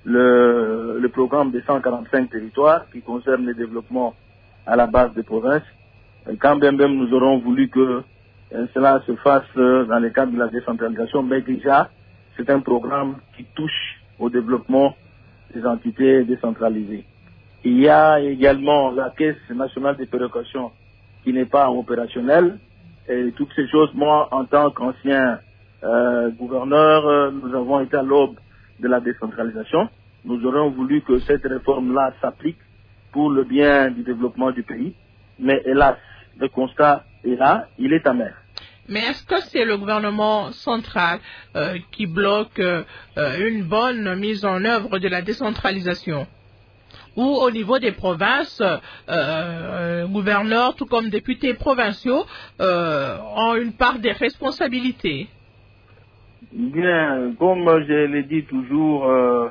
le programme des 145 territoires qui concerne le développement à la base des provinces. Quand bien même nous aurons voulu que cela se fasse dans le cadre de la décentralisation, mais déjà c'est un programme qui touche au développement des entités décentralisées. Il y a également la Caisse nationale des péréquations qui n'est pas opérationnelle. Et toutes ces choses, moi, en tant qu'ancien gouverneur, nous avons été à l'aube de la décentralisation. Nous aurions voulu que cette réforme-là s'applique pour le bien du développement du pays. Mais hélas, le constat est là, il est amer. Mais est-ce que c'est le gouvernement central qui bloque une bonne mise en œuvre de la décentralisation? Ou au niveau des provinces, gouverneurs tout comme députés provinciaux ont une part des responsabilités? Bien, comme je l'ai dit toujours,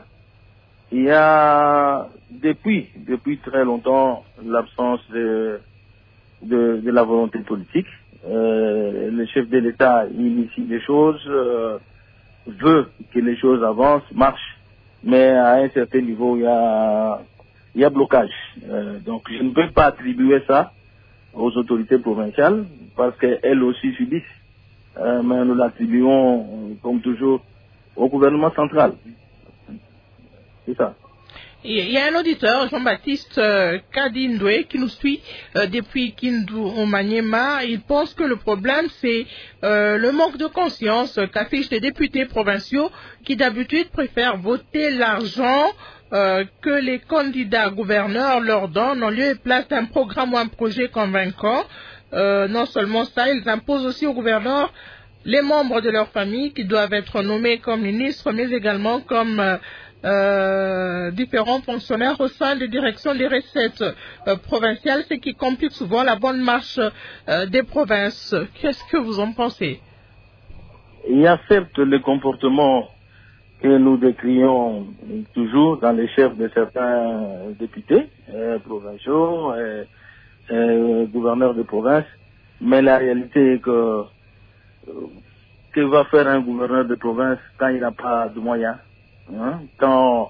il y a depuis très longtemps l'absence de la volonté politique. Le chef de l'État initie les choses, veut que les choses avancent, marchent, mais à un certain niveau, il y a blocage. Donc je ne peux pas attribuer ça aux autorités provinciales parce qu'elles aussi subissent, mais nous l'attribuons comme toujours au gouvernement central. C'est ça. Il y a un auditeur, Jean-Baptiste Kadindoué, qui nous suit depuis Kindu au Maniema. Il pense que le problème, c'est le manque de conscience qu'affichent les députés provinciaux qui d'habitude préfèrent voter l'argent que les candidats gouverneurs leur donnent en lieu et place d'un programme ou un projet convaincant. Non seulement ça, ils imposent aussi aux gouverneurs les membres de leur famille qui doivent être nommés comme ministres, mais également comme différents fonctionnaires au sein des directions des recettes provinciales, ce qui complique souvent la bonne marche des provinces. Qu'est-ce que vous en pensez? Il y a certes le comportement que nous décrions toujours dans les chefs de certains députés provinciaux, gouverneurs de province, mais la réalité est que va faire un gouverneur de province quand il n'a pas de moyens, quand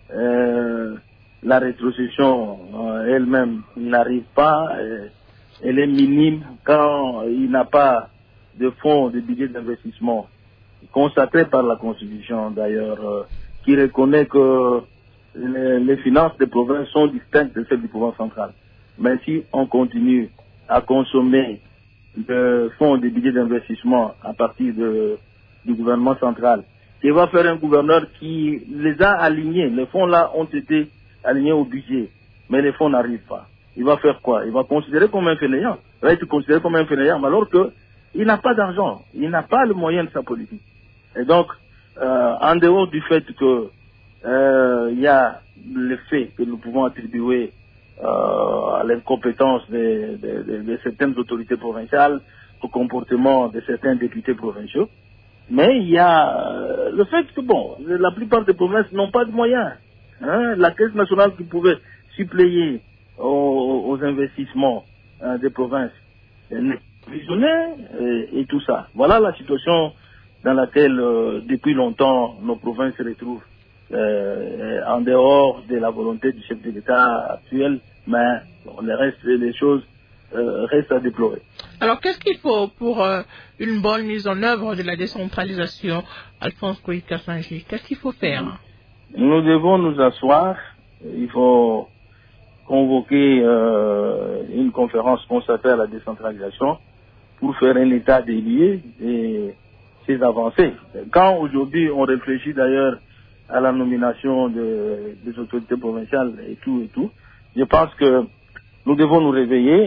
la rétrocession elle-même n'arrive pas, elle est minime, quand il n'a pas de fonds, de billets d'investissement consacrés par la Constitution d'ailleurs, qui reconnaît que les finances des provinces sont distinctes de celles du pouvoir central. Mais si on continue à consommer de fonds des billets d'investissement à partir du gouvernement central. Il va faire un gouverneur qui les a alignés. Les fonds là ont été alignés au budget, mais les fonds n'arrivent pas. Il va faire quoi? Il va considérer comme un fainéant. Il va être considéré comme un fainéant, alors qu'il n'a pas d'argent. Il n'a pas le moyen de sa politique. Et donc, en dehors du fait que il y a le fait que nous pouvons attribuer à l'incompétence de certaines autorités provinciales, au comportement de certains députés provinciaux, mais il y a le fait que, bon, la plupart des provinces n'ont pas de moyens. La Caisse nationale qui pouvait suppléer aux investissements des provinces n'est visionnée et tout ça. Voilà la situation dans laquelle, depuis longtemps, nos provinces se retrouvent. En dehors de la volonté du chef de l'État actuel, mais bon, les choses restent à déplorer. Alors, qu'est-ce qu'il faut pour une bonne mise en œuvre de la décentralisation, Alphonse Koïka-Sanji? Qu'est-ce qu'il faut faire? Nous devons nous asseoir. Il faut convoquer une conférence consacrée à la décentralisation pour faire un état des lieux et ses avancées. Quand aujourd'hui on réfléchit d'ailleurs à la nomination des autorités provinciales et tout, je pense que nous devons nous réveiller.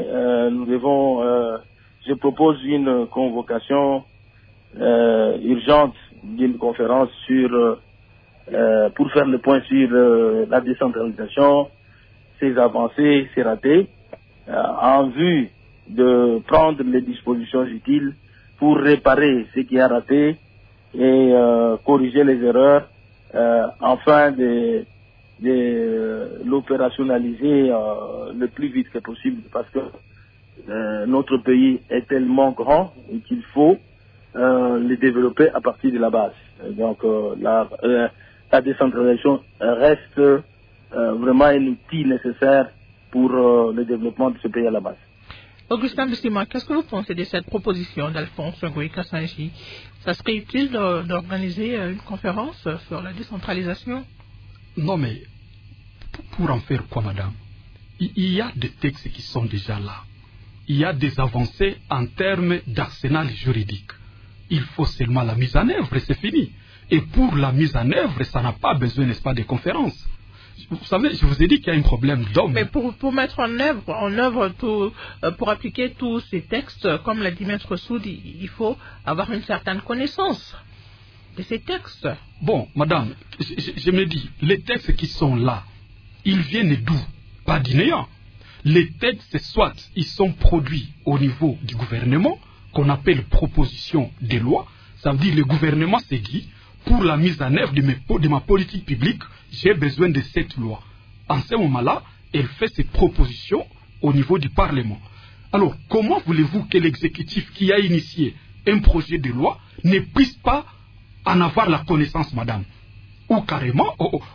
Je propose une convocation urgente d'une conférence pour faire le point sur la décentralisation, ses avancées, ses ratés, en vue de prendre les dispositions utiles pour réparer ce qui a raté et corriger les erreurs, afin de l'opérationnaliser le plus vite que possible, parce que notre pays est tellement grand et qu'il faut le développer à partir de la base. Donc la décentralisation reste vraiment un outil nécessaire pour le développement de ce pays à la base. Augustin Bissima, qu'est-ce que vous pensez de cette proposition d'Alphonse Koïka-Sanji? Ça serait utile d'organiser une conférence sur la décentralisation? Non, mais pour en faire quoi, madame? Il y a des textes qui sont déjà là. Il y a des avancées en termes d'arsenal juridique. Il faut seulement la mise en œuvre et c'est fini. Et pour la mise en œuvre, ça n'a pas besoin, n'est-ce pas, de conférences. Vous savez, je vous ai dit qu'il y a un problème d'homme. Mais pour mettre en œuvre tout, pour appliquer tous ces textes, comme l'a dit Maître Soud, il faut avoir une certaine connaissance de ces textes. Bon, madame, je me dis, les textes qui sont là, ils viennent d'où? Pas du néant. Les textes, soit ils sont produits au niveau du gouvernement, qu'on appelle proposition de loi. Ça veut dire le gouvernement s'est dit, pour la mise en œuvre de ma politique publique, j'ai besoin de cette loi. En ce moment-là, elle fait cette proposition au niveau du Parlement. Alors, comment voulez-vous que l'exécutif qui a initié un projet de loi ne puisse pas en avoir la connaissance, madame? Ou carrément,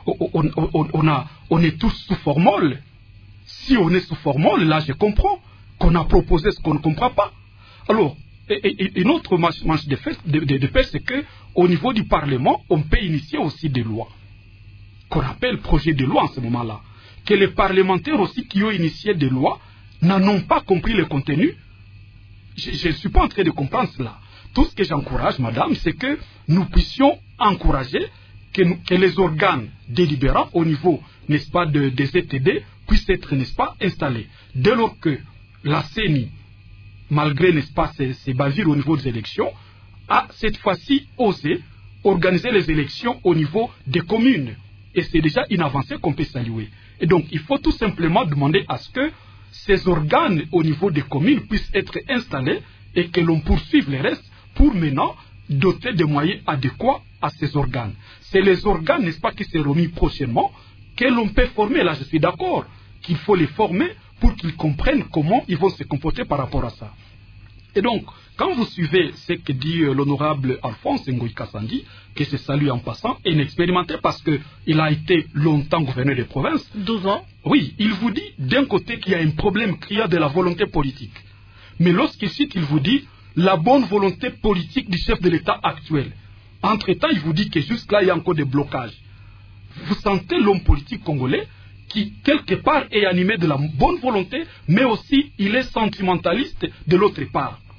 on est tous sous formol. Si on est sous formol, là, je comprends qu'on a proposé ce qu'on ne comprend pas. Alors, une autre manche de fait, c'est qu'au niveau du Parlement, on peut initier aussi des lois, qu'on appelle projet de loi en ce moment-là. Que les parlementaires aussi qui ont initié des lois n'en ont pas compris le contenu. Je ne suis pas en train de comprendre cela. Tout ce que j'encourage, madame, c'est que nous puissions encourager que les organes délibérants au niveau, n'est-ce pas, des ZTD puissent être, n'est-ce pas, installés. Dès lors que la CENI, malgré, n'est-ce pas, ses bavures au niveau des élections, a cette fois-ci osé organiser les élections au niveau des communes. Et c'est déjà une avancée qu'on peut saluer. Et donc, il faut tout simplement demander à ce que ces organes au niveau des communes puissent être installés et que l'on poursuive les restes pour maintenant doter de moyens adéquats à ces organes. C'est les organes, n'est-ce pas, qui seront mis prochainement, que l'on peut former. Là, je suis d'accord qu'il faut les former pour qu'ils comprennent comment ils vont se comporter par rapport à ça. Et donc, quand vous suivez ce que dit l'honorable Alphonse Koïka-Sanji, que je salue en passant, est inexpérimenté parce qu'il a été longtemps gouverneur des provinces. 12 ans. Oui, il vous dit d'un côté qu'il y a un problème criant de la volonté politique. Mais lorsqu'il cite, il vous dit la bonne volonté politique du chef de l'État actuel. Entre-temps, il vous dit que jusque-là, il y a encore des blocages. Vous sentez l'homme politique congolais qui, quelque part, est animé de la bonne volonté, mais aussi, il est sentimentaliste de l'autre part.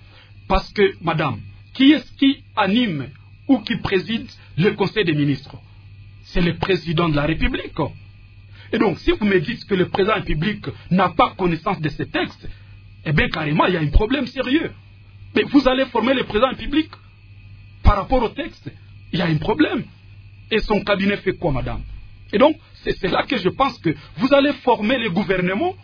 Parce que, madame, qui est-ce qui anime ou qui préside le Conseil des ministres? C'est le président de la République. Et donc, si vous me dites que le président de la République n'a pas connaissance de ces textes, eh bien, carrément, il y a un problème sérieux. Mais vous allez former le président de la République par rapport au texte. Il y a un problème. Et son cabinet fait quoi, madame? Et donc, c'est là que je pense que vous allez former le gouvernement.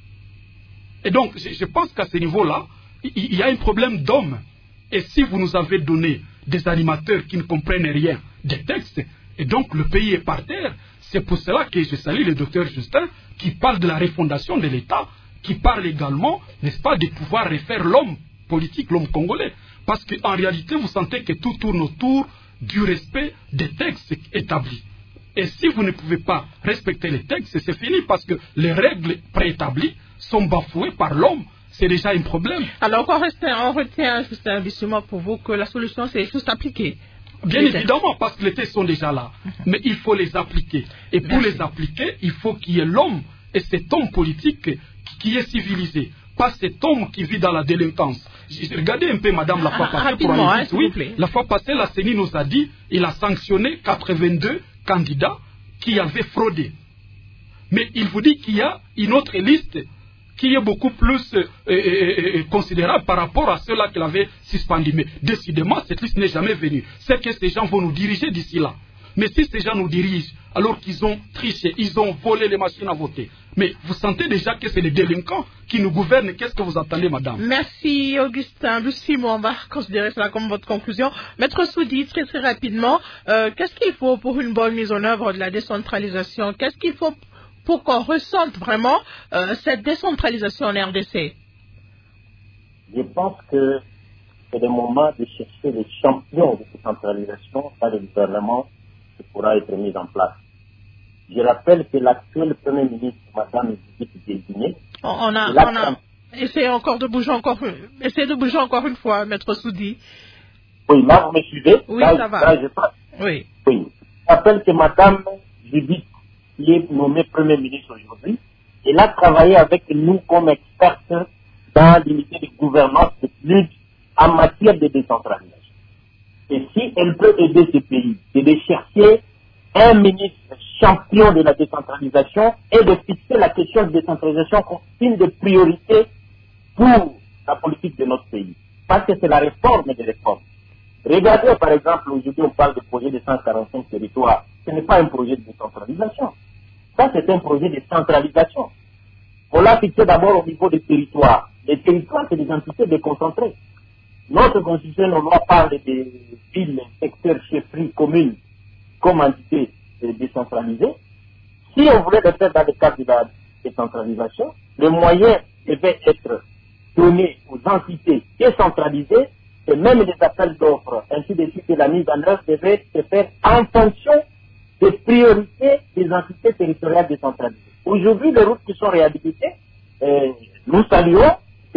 Et donc, je pense qu'à ce niveau-là, il y a un problème d'hommes. Et si vous nous avez donné des animateurs qui ne comprennent rien des textes, et donc le pays est par terre, c'est pour cela que je salue le docteur Justin qui parle de la refondation de l'État, qui parle également, n'est-ce pas, de pouvoir refaire l'homme politique, l'homme congolais. Parce qu'en réalité, vous sentez que tout tourne autour du respect des textes établis. Et si vous ne pouvez pas respecter les textes, c'est fini parce que les règles préétablies sont bafouées par l'homme. C'est déjà un problème. Alors, on retient juste un vissement pour vous que la solution, c'est juste appliquer. Bien évidemment, parce que les textes sont déjà là. Mais il faut les appliquer. Et pour les appliquer, il faut qu'il y ait l'homme et cet homme politique qui est civilisé. Pas cet homme qui vit dans la délinquance. Regardez un peu, madame, la fois passée. Rapidement, oui, la fois passée, la CENI nous a dit il a sanctionné 82 candidats qui avaient fraudé. Mais il vous dit qu'il y a une autre liste qui est beaucoup plus considérable par rapport à ceux-là qu'il avait suspendus. Mais décidément, cette liste n'est jamais venue. C'est que ces gens vont nous diriger d'ici là. Mais si ces gens nous dirigent, alors qu'ils ont triché, ils ont volé les machines à voter. Mais vous sentez déjà que c'est les délinquants qui nous gouvernent. Qu'est-ce que vous attendez, madame? Merci, Augustin. Lucie, on va considérer cela comme votre conclusion. Maître Soudi, très rapidement, qu'est-ce qu'il faut pour une bonne mise en œuvre de la décentralisation? Qu'est-ce qu'il faut pour qu'on ressente vraiment cette décentralisation en RDC? Je pense que c'est le moment de chercher les champions de décentralisation dans le gouvernement qui pourra être mis en place. Je rappelle que l'actuel Premier ministre, Mme Judith Désigné, essayez de bouger encore une fois, Maître Soudi. Oui, là, vous me suivez? Oui, ça va. Là, je passe. Oui. Je rappelle que Mme Judith, qui est nommée Premier ministre aujourd'hui, elle a travaillé avec nous comme experte dans l'unité de gouvernance de lutte en matière de décentralisation. Et si elle peut aider ce pays, c'est de chercher un ministre champion de la décentralisation et de fixer la question de décentralisation comme une des priorités pour la politique de notre pays. Parce que c'est la réforme des réformes. Regardez par exemple, aujourd'hui on parle de projet de 145 territoires. Ce n'est pas un projet de décentralisation. Ça c'est un projet de centralisation. On l'a fixé d'abord au niveau des territoires. Les territoires c'est des entités déconcentrées. Notre constitution de loi parle des villes, secteurs, chefferies, communes comme entités décentralisées. Si on voulait le faire dans le cadre de la décentralisation, le moyen devait être donné aux entités décentralisées et même les appels d'offres, ainsi de suite, que la mise en œuvre devait se faire en fonction des priorités des entités territoriales décentralisées. Aujourd'hui, les routes qui sont réhabilitées, nous saluons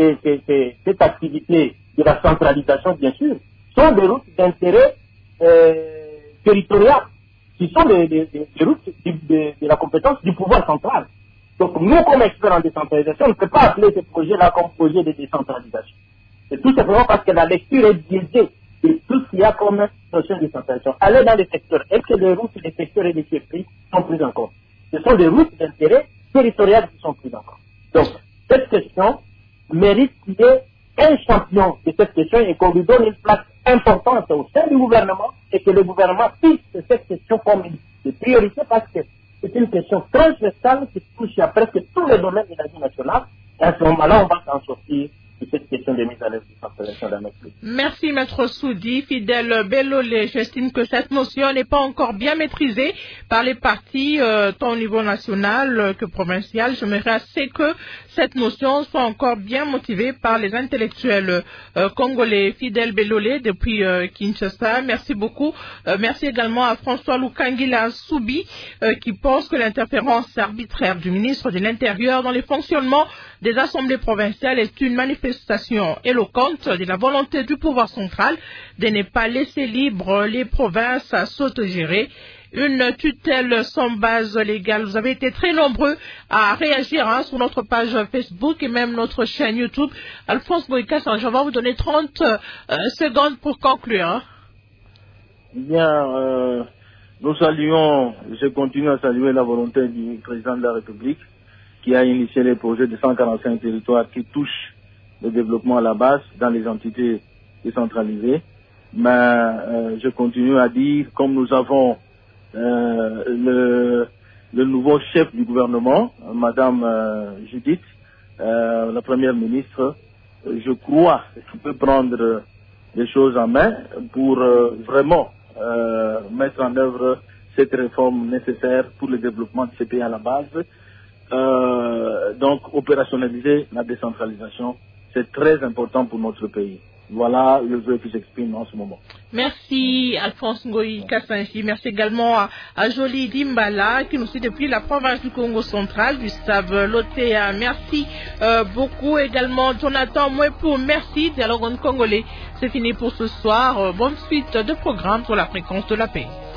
cette activité de la centralisation, bien sûr, sont des routes d'intérêt territorial, qui sont des routes de la compétence du pouvoir central. Donc nous, comme experts en décentralisation, on ne peut pas appeler ce projet-là comme projet de décentralisation. C'est tout simplement parce que la lecture est biaisée de tout ce qu'il y a comme notion de décentralisation. Allez dans les secteurs. Est-ce que les routes des secteurs et des chefferies sont prises en compte? Ce sont des routes d'intérêt territorial qui sont prises en compte. Donc, cette question mérite qu'il y ait un champion de cette question et qu'on lui donne une place importante au sein du gouvernement et que le gouvernement fixe cette question comme une priorité parce que c'est une question transversale qui touche à presque tous les domaines de la vie nationale. Et à ce moment-là, on va s'en sortir de cette question de mise à l'œuvre de centralisation de notre pays. Merci, Maître Soudi. Fidèle Bellolé, j'estime que cette notion n'est pas encore bien maîtrisée par les partis, tant au niveau national que provincial. J'aimerais assez que cette notion soit encore bien motivée par les intellectuels congolais. Fidèle Bellolé, depuis Kinshasa, merci beaucoup. Merci également à François Lukangila Soubi, qui pense que l'interférence arbitraire du ministre de l'Intérieur dans les fonctionnements des assemblées provinciales est une manifestation éloquente de la volonté du pouvoir central de ne pas laisser libre les provinces à s'autogérer une tutelle sans base légale. Vous avez été très nombreux à réagir sur notre page Facebook et même notre chaîne YouTube. Alphonse Ngoï Kassan, je vais vous donner 30 secondes pour conclure. Bien, nous saluons, je continue à saluer la volonté du président de la République qui a initié les projets de 145 territoires qui touchent le développement à la base dans les entités décentralisées. Mais je continue à dire, comme nous avons le nouveau chef du gouvernement, Madame Judith, la première ministre, je crois qu'il peut prendre les choses en main pour vraiment mettre en œuvre cette réforme nécessaire pour le développement de ces pays à la base. Donc opérationnaliser la décentralisation, c'est très important pour notre pays. Voilà le vœu que j'exprime en ce moment. Merci Alphonse Ngoï Kassanji. Merci également à Jolie Dimbala qui nous suit depuis la province du Congo central, Gustave Lotea. Merci beaucoup également Jonathan Mouepou. Merci Dialogue en Congolais. C'est fini pour ce soir. Bonne suite de programme sur la fréquence de la paix.